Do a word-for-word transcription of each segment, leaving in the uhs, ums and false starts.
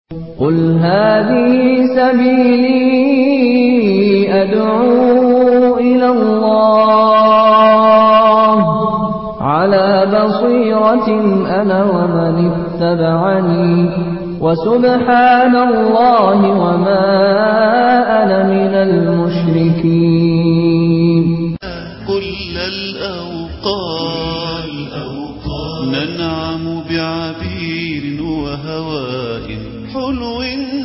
قل هذه سبيلي أدعو إلى الله على بصيرة أنا ومن اتبعني وسبحان الله وما أنا من المشركين. كل الأوقات ننعم بعبير وهواء حلو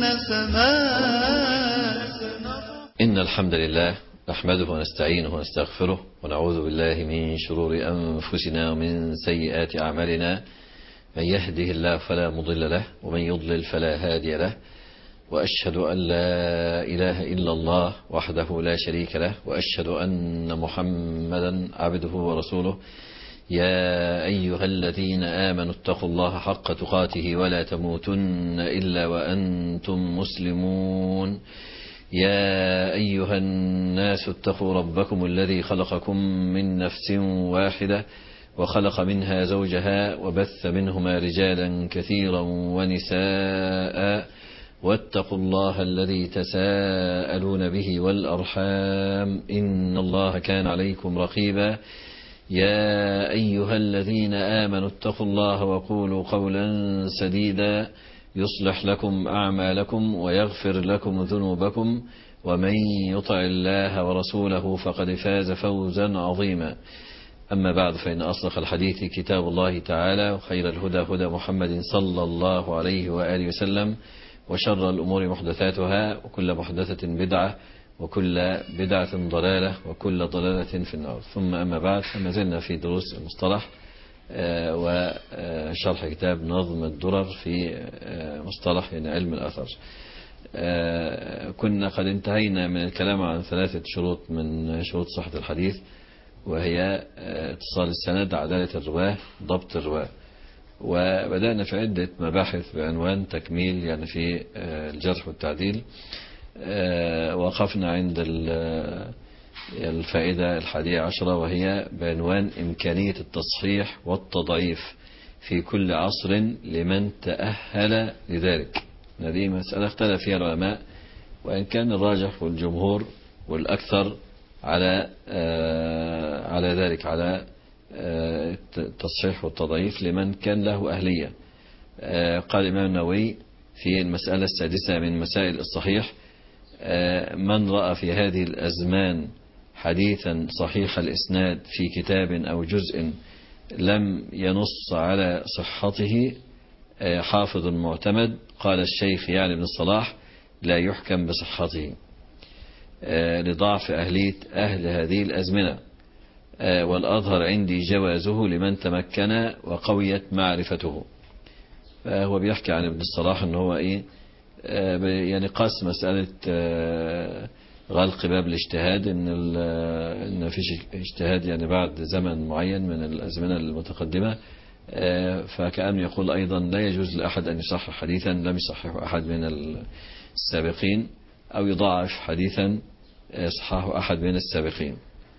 النسمات. إن الحمد لله نحمده ونستعينه ونستغفره ونعوذ بالله من شرور أنفسنا ومن سيئات أعمالنا. من يهده الله فلا مضل له ومن يضلل فلا هادي له، وأشهد أن لا إله إلا الله وحده لا شريك له، وأشهد أن محمدا عبده ورسوله. يا أيها الذين آمنوا اتقوا الله حق تقاته ولا تموتن إلا وأنتم مسلمون. يا أيها الناس اتقوا ربكم الذي خلقكم من نفس واحدة وخلق منها زوجها وبث منهما رجالا كثيرا ونساء، واتقوا الله الذي تساءلون به والأرحام إن الله كان عليكم رقيبا. يا أيها الذين آمنوا اتقوا الله وقولوا قولا سديدا يصلح لكم أعمالكم ويغفر لكم ذنوبكم، ومن يطع الله ورسوله فقد فاز فوزا عظيما. أما بعد، فإن أصدق الحديث كتاب الله تعالى، وخير الهدى هدى محمد صلى الله عليه وآله وسلم، وشر الأمور محدثاتها، وكل محدثة بدعة، وكل بدعة ضلالة، وكل ضلالة في النار. ثم أما بعد، فما زلنا في دروس المصطلح وشرح كتاب نظم الدرر في مصطلح يعني علم الأثر. كنا قد انتهينا من الكلام عن ثلاثة شروط من شروط صحة الحديث، وهي اتصال السند، عدالة الرواه، ضبط الرواه. وبدأنا في عدة مباحث بعنوان تكميل يعني في الجرح والتعديل. وقفنا عند الفائدة الحادية عشرة، وهي بعنوان إمكانية التصحيح والتضعيف في كل عصر لمن تأهل لذلك. هذه مسألة اختلف فيها العلماء، وإن كان الراجح والجمهور والأكثر على على ذلك، على التصحيح والتضعيف لمن كان له أهلية. قال الإمام النووي في المسألة السادسة من مسائل الصحيح: من رأى في هذه الأزمان حديثا صحيح الإسناد في كتاب أو جزء لم ينص على صحته حافظ معتمد، قال الشيخ يعني ابن الصلاح: لا يحكم بصحته لضعف أهلية أهل هذه الأزمنة، والأظهر عندي جوازه لمن تمكن وقويت معرفته. فهو بيحكي عن ابن الصلاح أنه هو إيه يعني قاس مسألة غلق باب الاجتهاد، إن إن فيش اجتهاد يعني بعد زمن معين من الأزمنة المتقدمة، فكأنه يقول أيضا لا يجوز لأحد أن يصحح حديثا لم يصححه أحد من السابقين، أو يضاعف حديثا صححه أحد من السابقين.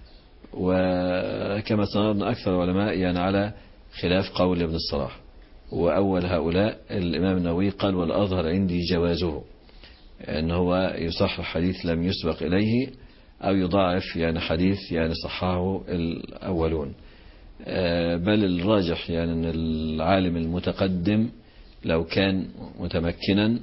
وكما سنرى أكثر العلماء يعني على خلاف قول ابن الصلاح. وأول هؤلاء الإمام النووي قال: والأظهر عندي جوازه، أن هو يصحح حديث لم يسبق إليه، أو يضاعف يعني حديث يعني صححه الأولون. بل الراجح يعني أن العالم المتقدم لو كان متمكنا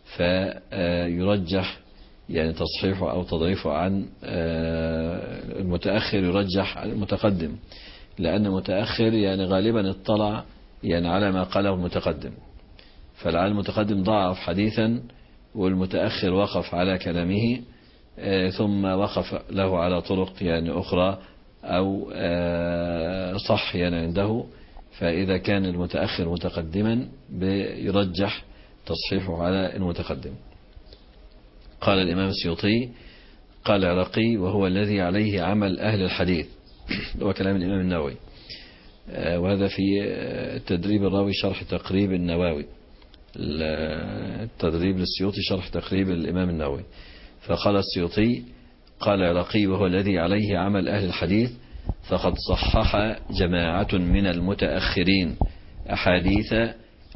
فيرجح يعني تصحيحه أو تضعيفه عن المتأخر، يرجح عن المتقدم، لأن المتأخر يعني غالبا اطلع يعني على ما قاله المتقدم، فالعالم المتقدم ضعف حديثا والمتأخر وقف على كلامه، ثم وقف له على طرق يعني أخرى أو صح يعني عنده. فإذا كان المتأخر متقدما بيرجح تصحيحه على المتقدم. قال الإمام السيوطي: قال العراقي: وهو الذي عليه عمل أهل الحديث. هو كلام الإمام النووي، وهذا في تدريب الراوي شرح تقريب النووي، التدريب للسيوطي شرح تقريب الإمام النووي. فقال السيوطي: قال العراقي: وهو الذي عليه عمل أهل الحديث، فقد صحح جماعة من المتأخرين أحاديث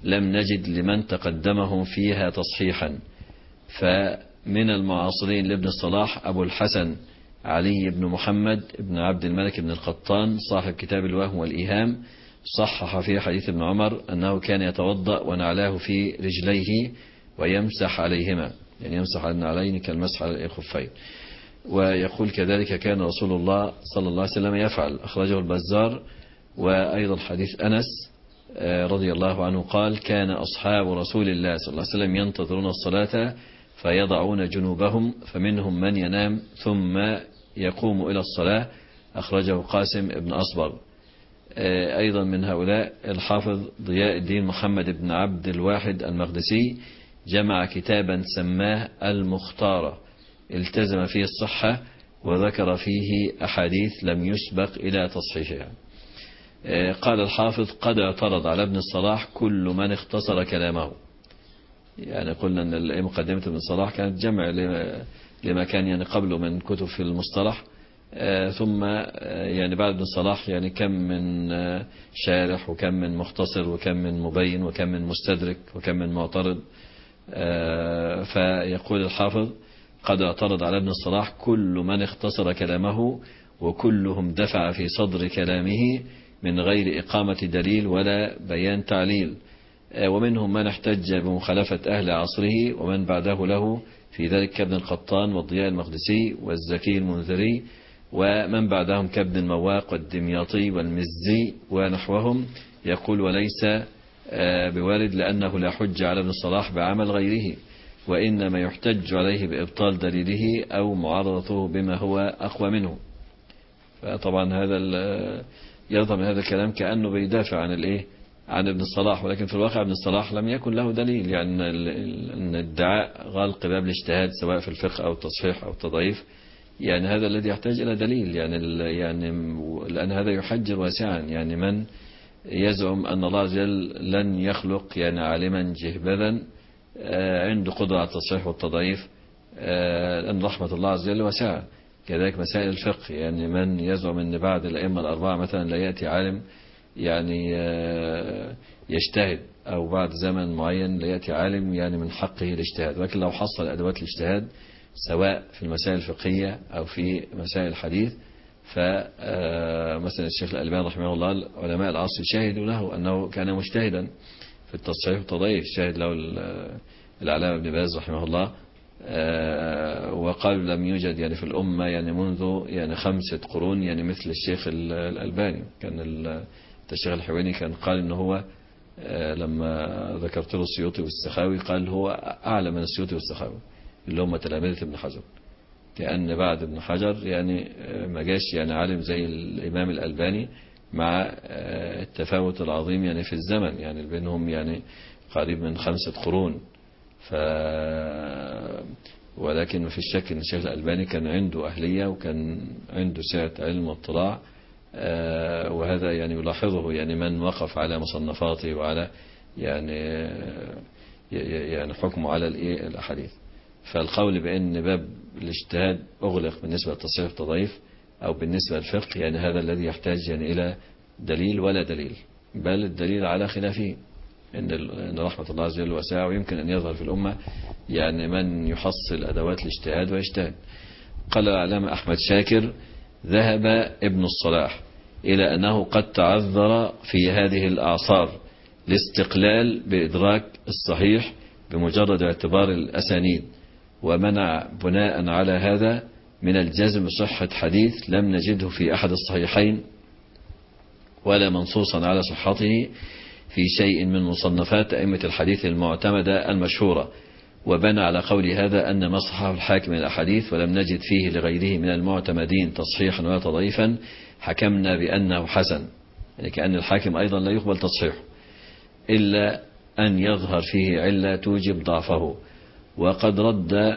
لم نجد لمن تقدمهم فيها تصحيحا. فمن المعاصرين لابن الصلاح أبو الحسن علي بن محمد بن عبد الملك بن القطان صاحب كتاب الوهم والإيهام، صحح في حديث ابن عمر أنه كان يتوضأ ونعلاه في رجليه ويمسح عليهما، يعني يمسح على النعلين كالمسح على الخفين. ويقول كذلك كان رسول الله صلى الله عليه وسلم يفعل، أخرجه البزار. وأيضا حديث أنس رضي الله عنه قال كان أصحاب رسول الله صلى الله عليه وسلم ينتظرون الصلاة فيضعون جنوبهم فمنهم من ينام ثم يقوم إلى الصلاة، أخرجه قاسم ابن أصبغ. أيضا من هؤلاء الحافظ ضياء الدين محمد بن عبد الواحد المقدسي، جمع كتابا سماه المختارة، التزم فيه الصحة وذكر فيه أحاديث لم يسبق إلى تصحيحها. قال الحافظ قد اعترض على ابن الصلاح كل من اختصر كلامه. يعني قلنا أن مقدمة ابن الصلاح كانت جمع لما كان يعني قبله من كتب في المصطلح، ثم يعني بعد ابن الصلاح يعني كم من شارح وكم من مختصر وكم من مبين وكم من مستدرك وكم من معترض. فيقول الحافظ قد اعترض على ابن الصلاح كل من اختصر كلامه وكلهم دفع في صدر كلامه من غير إقامة دليل ولا بيان تعليل، ومنهم من احتج بمخالفة أهل عصره ومن بعده له في ذلك كابن القطان والضياء المقدسي والزكي المنذري، ومن بعدهم كابن المواق والدمياطي والمزي ونحوهم. يقول وليس بوارد لأنه لا حج على ابن الصلاح بعمل غيره، وإنما يحتج عليه بإبطال دليله أو معارضته بما هو أقوى منه. فطبعا هذا يظهر من هذا الكلام كأنه بيدافع عن الايه عن ابن الصلاح، ولكن في الواقع ابن الصلاح لم يكن له دليل. يعني أن ادعاء غلق باب الاجتهاد سواء في الفقه أو التصحيح أو التضعيف، يعني هذا الذي يحتاج إلى دليل. يعني يعني لأن هذا يحجر واسعا. يعني من يزعم أن الله عز وجل لن يخلق يعني عالما جهبذا عنده قدرة على التصحيح والتضعيف، لأن رحمة الله عز وجل واسعة. كذلك مسائل الفقه، يعني من يزعم أن بعد الأئمة الأربعة مثلا لا يأتي عالم يعني يجتهد، أو بعد زمن معين لا يأتي عالم يعني من حقه الاجتهاد، ولكن لو حصل أدوات الاجتهاد سواء في المسائل الفقهية أو في مسائل الحديث، فمثلا الشيخ الألباني رحمه الله علماء العصر شاهدوا له أنه كان مجتهدا في التصحيح والتضعيف، شاهد له العلامة ابن باز رحمه الله، وقال لم يوجد يعني في الأمة يعني منذ يعني خمسة قرون يعني مثل الشيخ الألباني. كان الشيخ الحويني كان قال إنه هو لما ذكرت له السيوطي والسخاوي قال هو أعلى من السيوطي والسخاوي اللي هم تلامذة ابن حجر، كأن بعد ابن حجر يعني ما جاش يعني عالم زي الإمام الألباني، مع التفاوت العظيم يعني في الزمن، يعني بينهم يعني قريب من خمسة قرون. ف ولكن ما في شك ان الشيخ الألباني كان عنده أهلية وكان عنده سعة علم واطلاع، وهذا يعني يلاحظه يعني من وقف على مصنفاته وعلى يعني يعني حكمه على الأحاديث. فالقول بأن باب الاجتهاد أغلق بالنسبة للتصحيح والتضعيف أو بالنسبة للفقه، يعني هذا الذي يحتاج يعني إلى دليل ولا دليل، بل الدليل على خلافه. إن رحمة الله عز وجل واسعة، ويمكن أن يظهر في الأمة يعني من يحصل أدوات الاجتهاد ويجتهد. قال العلامة أحمد شاكر ذهب ابن الصلاح إلى أنه قد تعذر في هذه الأعصار الاستقلال بإدراك الصحيح بمجرد اعتبار الأسانيد، ومنع بناء على هذا من الجزم بصحة حديث لم نجده في أحد الصحيحين ولا منصوصا على صحته في شيء من مصنفات أئمة الحديث المعتمدة المشهورة، وبنى على قول هذا أن ما صححه الحاكم من الأحاديث ولم نجد فيه لغيره من المعتمدين تصحيحا ولا تضعيفا حكمنا بأنه حسن. يعني كأن الحاكم أيضا لا يقبل تصحيحه إلا أن يظهر فيه علة توجب ضعفه. وقد رد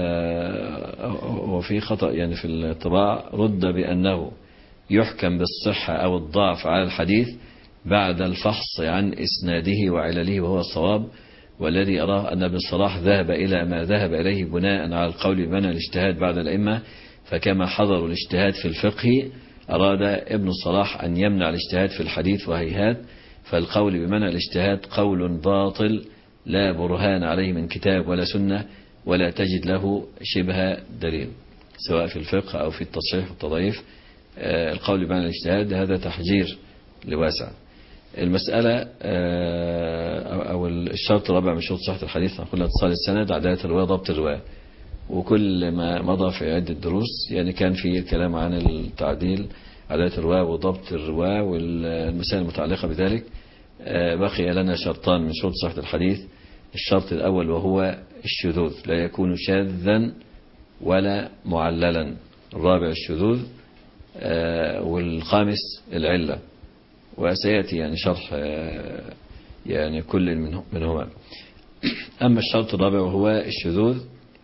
وفي خطأ يعني في الطباع، رد بأنه يحكم بالصحة أو الضعف على الحديث بعد الفحص عن إسناده وعلله، وهو الصواب، والذي أراه أن ابن الصلاح ذهب إلى ما ذهب إليه بناء على القول بمنع الاجتهاد بعد الأئمة. فكما حضروا الاجتهاد في الفقه أراد ابن الصلاح أن يمنع الاجتهاد في الحديث، وهيهات فالقول بمنع الاجتهاد قول باطل لا برهان عليه من كتاب ولا سنة ولا تجد له شبه دليل، سواء في الفقه أو في التصحيح والتضعيف. القول بمعنى الاجتهاد هذا تحجير لواسع. المسألة أو الشرط الرابع من شروط صحة الحديث نقول اتصال السند، عدالة الرواية، ضبط الرواية. وكل ما مضى في عدة دروس يعني كان في كلام عن التعديل، عدالة الرواية وضبط الرواية والمسائل المتعلقة بذلك. بقي لنا شرطان من شروط صحة الحديث. الشرط الأول وهو الشذوذ، لا يكون شاذا ولا معللا. الرابع الشذوذ، والخامس العلة، وسيأتي يعني شرح يعني كل منهما. أما الشرط الرابع وهو الشذوذ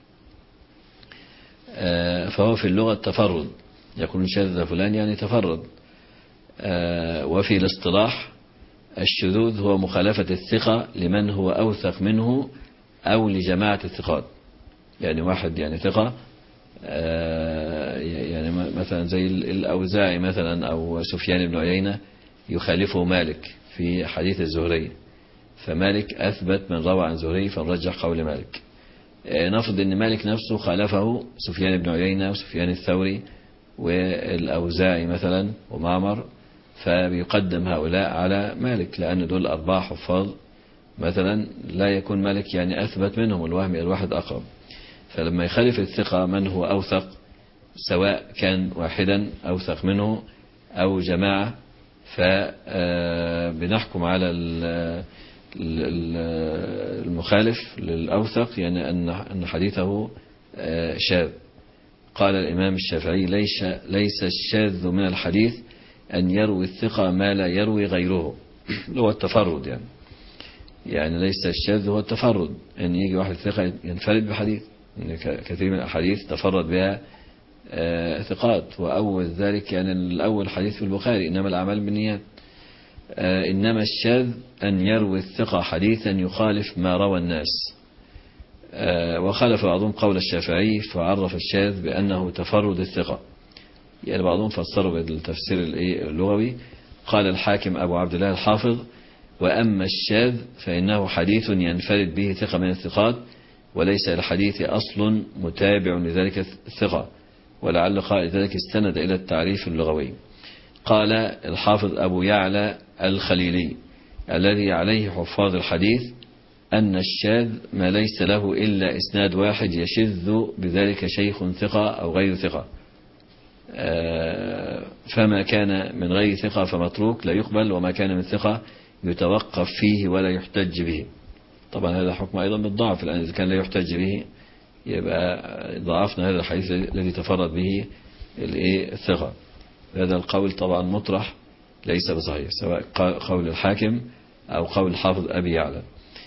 فهو في اللغة التفرد، يكون شاذ فلان يعني تفرد. وفي الاصطلاح الشذوذ هو مخالفة الثقة لمن هو أوثق منه أو لجماعة الثقات. يعني واحد يعني ثقة يعني مثلا زي الأوزاعي مثلا أو سفيان بن عيينة يخالفه مالك في حديث الزهري، فمالك أثبت من روى عن زهري فنرجح قول مالك. نفرض أن مالك نفسه خالفه سفيان بن عيينة وسفيان الثوري والأوزاعي مثلا ومعمر، فبيقدم هؤلاء على مالك لأن دول أربعة حفاظ مثلا، لا يكون مالك يعني أثبت منهم، الوهم الواحد أقرب. فلما يخالف الثقة من هو أوثق، سواء كان واحدا أوثق منه أو جماعة، فبنحكم على المخالف للأوثق يعني أن حديثه شاذ. قال الإمام الشافعي ليس ليس الشاذ من الحديث أن يروي الثقة ما لا يروي غيره، هو التفرد يعني يعني ليس الشاذ هو التفرد، أن يجي واحد ثقة ينفرد بحديث، إن كثير من الأحاديث تفرد بها ثقات. وأول ذلك يعني الأول حديث في البخاري إنما الأعمال بالنيات. إنما الشاذ أن يروي الثقة حديثا يخالف ما روى الناس. وخالف بعضهم قول الشافعي فعرف الشاذ بأنه تفرد الثقة، يعني بعضهم فسروا بالتفسير اللغوي. قال الحاكم أبو عبد الله الحافظ وأما الشاذ فإنه حديث ينفرد به ثقة من الثقات وليس الحديث أصل متابع لذلك الثقة، ولعل قائل ذلك استند إلى التعريف اللغوي. قال الحافظ أبو يعلى الخليلي الذي عليه حفاظ الحديث أن الشاذ ما ليس له إلا إسناد واحد يشذ بذلك شيخ ثقة أو غير ثقة، فما كان من غير ثقة فمتروك لا يقبل، وما كان من ثقة يتوقف فيه ولا يحتج به. طبعا هذا حكم أيضا بالضعف، لأن إذا كان لا يحتج به يبقى ضعفنا هذا الحديث الذي تفرد به الثقة. هذا القول طبعا مطرح ليس بصحيح، سواء قول الحاكم أو قول الحافظ أبي يعلى.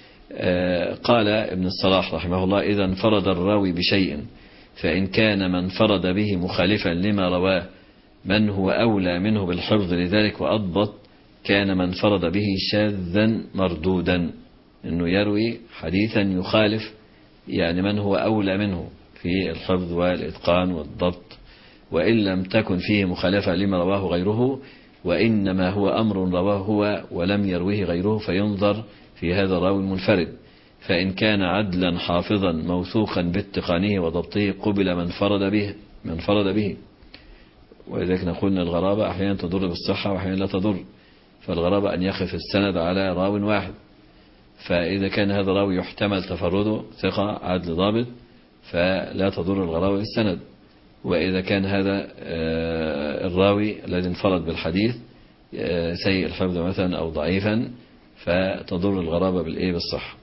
قال ابن الصلاح رحمه الله إذا انفرد الراوي بشيء فإن كان من فرد به مخالفا لما رواه من هو أولى منه بالحفظ لذلك وأضبط كان من فرد به شاذا مردودا، أنه يروي حديثا يخالف يعني من هو أولى منه في الحفظ والإتقان والضبط، وإن لم تكن فيه مخالفة لما رواه غيره، وإنما هو أمر رواه هو ولم يرويه غيره فينظر في هذا الراوي المنفرد، فإن كان عدلا حافظا موثوقا باتقانه وضبطه قبل من فرد به من فرد به ولذلك نقول أن الغرابة أحيانا تضر بالصحة وأحيانا لا تضر. فالغرابة أن يخف السند على راو واحد، فإذا كان هذا الراوي يحتمل تفرده ثقة عدل ضابط فلا تضر الغرابة بالسند، وإذا كان هذا الراوي الذي انفرد بالحديث سيء الحفظ مثلا أو ضعيفا فتضر الغرابة بالإيه بالصحة.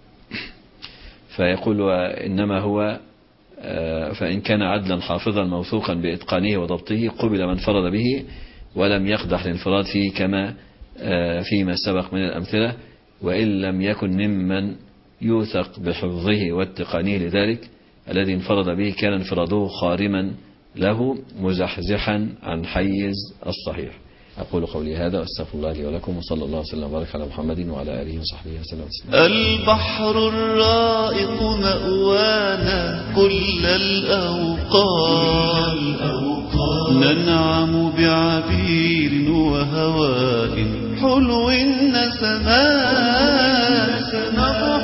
فيقول وإنما هو فإن كان عدلا حافظا موثوقا بإتقانه وضبطه قبل من فرد به ولم يقدح الانفراد فيه كما فيما سبق من الأمثلة، وإن لم يكن ممن يوثق بحفظه واتقانه لذلك الذي انفرد به كان انفراده خارما له مزحزحا عن حيز الصحيح. أقول قولي هذا وأستغفر الله لي ولكم، وصلى الله وسلم وبارك على محمد وعلى آله وصحبه وسلم. البحر الرائق مأوانا كل الأوقات ننعم بعبير وهواء حلو النسمات نفح